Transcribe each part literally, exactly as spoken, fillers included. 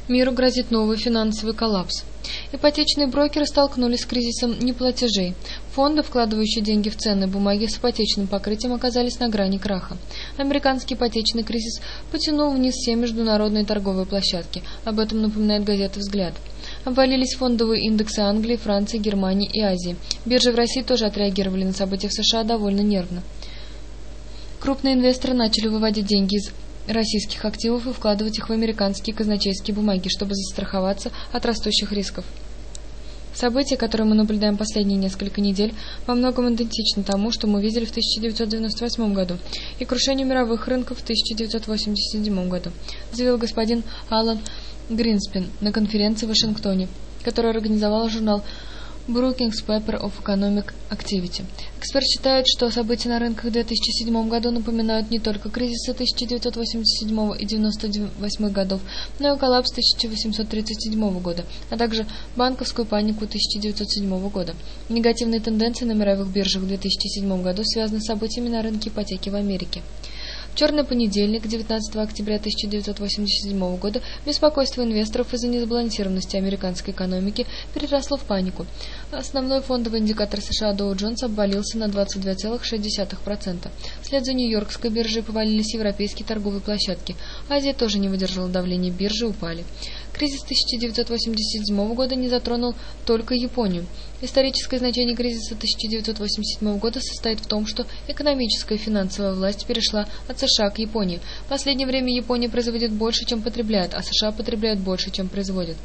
Миру грозит новый финансовый коллапс. Ипотечные брокеры столкнулись с кризисом неплатежей. Фонды, вкладывающие деньги в ценные бумаги с ипотечным покрытием, оказались на грани краха. Американский ипотечный кризис потянул вниз все международные торговые площадки. Об этом напоминает газета «Взгляд». Обвалились фондовые индексы Англии, Франции, Германии и Азии. Биржи в России тоже отреагировали на события в США довольно нервно. Крупные инвесторы начали выводить деньги из российских активов и вкладывать их в американские казначейские бумаги, чтобы застраховаться от растущих рисков. События, которые мы наблюдаем последние несколько недель, во многом идентичны тому, что мы видели в тысяча девятьсот девяносто восьмом году и крушению мировых рынков в тысяча девятьсот восемьдесят седьмом году, заявил господин Алан Гринспен на конференции в Вашингтоне, которую организовал журнал Brookings Paper of Economic Activity. Эксперт считает, что события на рынках в две тысячи седьмом году напоминают не только кризисы тысяча девятьсот восемьдесят седьмого и девяносто восьмого годов, но и коллапс тысяча восемьсот тридцать седьмого года, а также банковскую панику тысяча девятьсот седьмого года. Негативные тенденции на мировых биржах в две тысячи седьмом году связаны с событиями на рынке ипотеки в Америке. В черный понедельник, девятнадцатого октября тысяча девятьсот восемьдесят седьмого года, беспокойство инвесторов из-за несбалансированности американской экономики переросло в панику. Основной фондовый индикатор США Dow Jones обвалился на двадцать два целых шесть десятых процента. Вслед за Нью-Йоркской биржей повалились европейские торговые площадки. Азия тоже не выдержала давления, биржи упали. Кризис тысяча девятьсот восемьдесят седьмого года не затронул только Японию. Историческое значение кризиса тысяча девятьсот восемьдесят седьмого года состоит в том, что экономическая и финансовая власть перешла от США к Японии. В последнее время Япония производит больше, чем потребляет, а США потребляют больше, чем производит.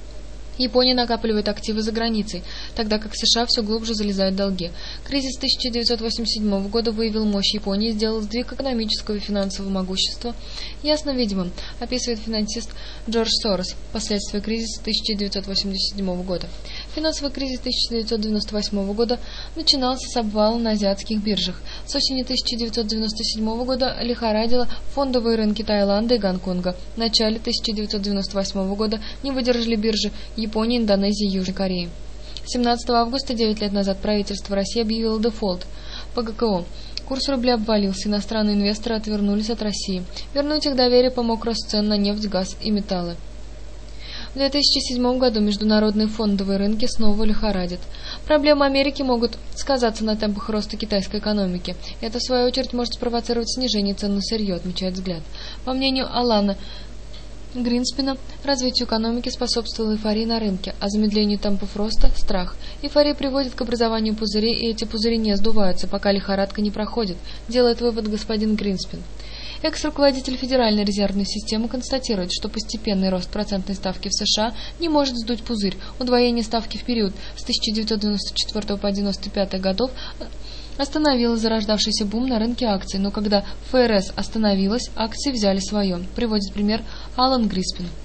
Япония накапливает активы за границей, тогда как в США все глубже залезают долги. Кризис тысяча девятьсот восемьдесят седьмого года выявил мощь Японии и сделал сдвиг экономического и финансового могущества ясно видимым, описывает финансист Джордж Сорос, последствия кризиса тысяча девятьсот восемьдесят седьмого года. Финансовый кризис тысяча девятьсот девяносто восьмого года начинался с обвала на азиатских биржах. С осени тысяча девятьсот девяносто седьмого года лихорадило фондовые рынки Таиланда и Гонконга. В начале тысяча девятьсот девяносто восьмого года не выдержали биржи Японии, Индонезии и Южной Кореи. семнадцатого августа, девять лет назад, правительство России объявило дефолт по гэ ка о. Курс рубля обвалился, иностранные инвесторы отвернулись от России. Вернуть их доверие помог рост цен на нефть, газ и металлы. В две тысячи седьмом году международные фондовые рынки снова лихорадят. Проблемы Америки могут сказаться на темпах роста китайской экономики. Это, в свою очередь, может спровоцировать снижение цен на сырье, отмечает «Взгляд». По мнению Алана Гринспена, развитию экономики способствовала эйфория на рынке, а замедлению темпов роста – страх. Эйфория приводит к образованию пузырей, и эти пузыри не сдуваются, пока лихорадка не проходит, делает вывод господин Гринспен. Экс-руководитель Федеральной резервной системы констатирует, что постепенный рост процентной ставки в США не может сдуть пузырь. Удвоение ставки в период с тысяча девятьсот девяносто четвёртого по девяносто пятый годов остановило зарождавшийся бум на рынке акций, но когда эф эр эс остановилась, акции взяли свое, приводит пример Алан Гринспен.